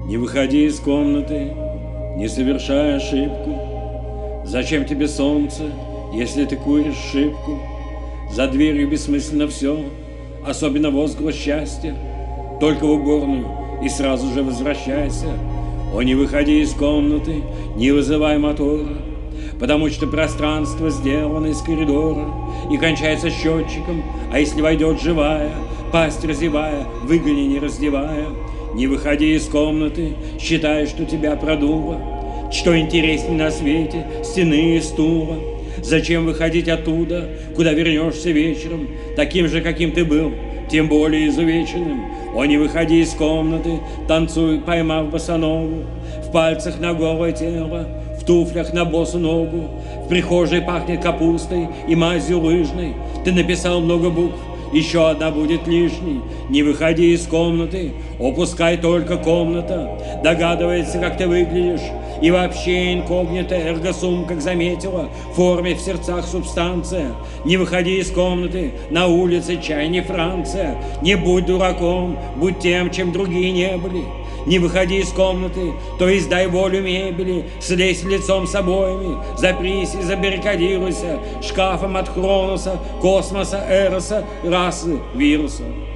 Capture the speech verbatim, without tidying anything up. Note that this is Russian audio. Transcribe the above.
Не выходи из комнаты, не совершай ошибку. Зачем тебе солнце, если ты куришь шибку? За дверью бессмысленно все, особенно возглас счастья. Только в уборную и сразу же возвращайся. О, не выходи из комнаты, не вызывай мотора, потому что пространство сделано из коридора и кончается счетчиком, а если войдет живая, пасть разевая, выгони не раздевая. Не выходи из комнаты, считай, что тебя продуло. Что интересней на свете, стены и стула? Зачем выходить оттуда, куда вернешься вечером, таким же, каким ты был, тем более изувеченным? О, не выходи из комнаты, танцуй, поймав босоногу, в пальцах на голое тело, в туфлях на босу ногу. В прихожей пахнет капустой и мазью лыжной. Ты написал много букв, еще одна будет лишней. Не выходи из комнаты, о, пускай только комната догадывается, как ты выглядишь. И вообще инкогнито, эргосум, как заметила, в форме в сердцах субстанция. Не выходи из комнаты, на улице чай не Франция. Не будь дураком, будь тем, чем другие не были. Не выходи из комнаты, то есть дай волю мебели, слезь лицом с обоями, запрись и забаррикадируйся шкафом от Хроноса, космоса, Эроса, расы, вируса.